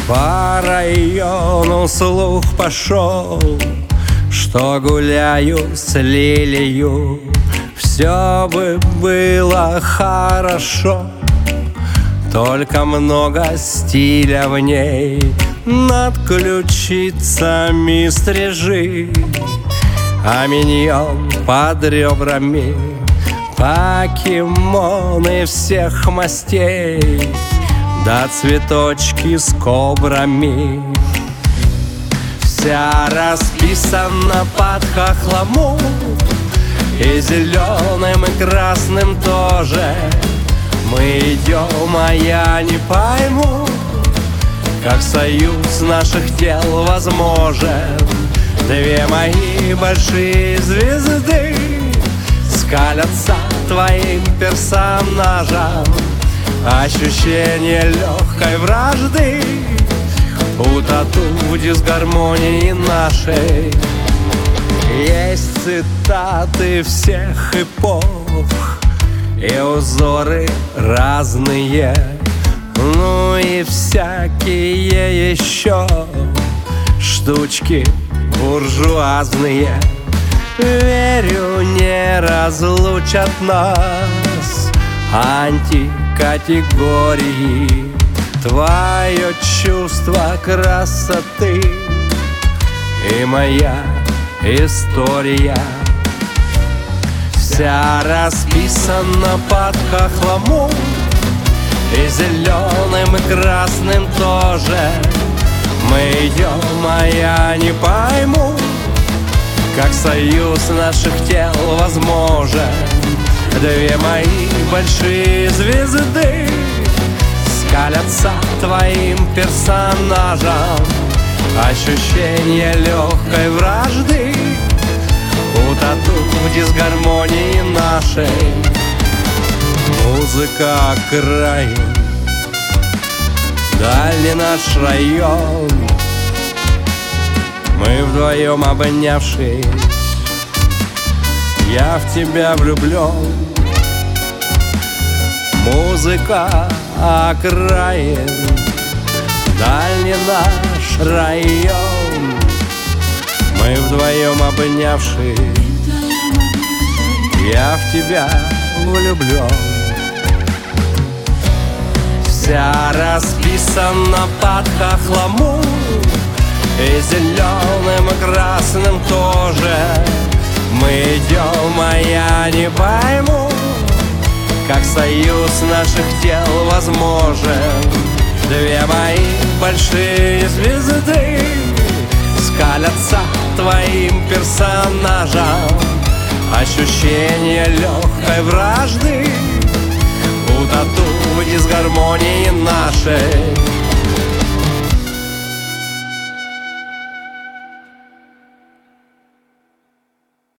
По району слух пошел, что гуляю с лилию. Все бы было хорошо, только много стиля в ней. Над ключицами стрижи, а миньон под ребрами. Покемоны всех мастей, да цветочки с кобрами. Вся расписана под хохлому, и зеленым, и красным тоже. Мы идем, а я не пойму, как союз наших тел возможен. Две мои большие звезды скалятся твоим персонажам. Ощущение легкой вражды утону в дисгармонии нашей. Есть цитаты всех эпох и узоры разные, ну и всякие еще штучки буржуазные. Верю, не разлучат нас антикатегории. Твое чувство красоты и моя история. Вся расписана под хохлому, и зеленым, и красным тоже. Мы идем, а я не пойму, как союз наших тел возможен. Две мои большие звезды скалятся твоим персонажам. Ощущение легкой вражды утону в дисгармонии нашей. Музыка окраин, дальний наш район. Мы вдвоем обнявшись, я в тебя влюблен. Музыка окраин, дальний наш район. Мы вдвоем обнявшись, я в тебя влюблен. Вся расписана под хохлому, и зеленым, и красным тоже. Мы идем, а я не пойму, как союз наших тел возможен. Две мои большие звезды скалятся твоим персонажам. Ощущение легкой вражды утону в дисгармонии нашей.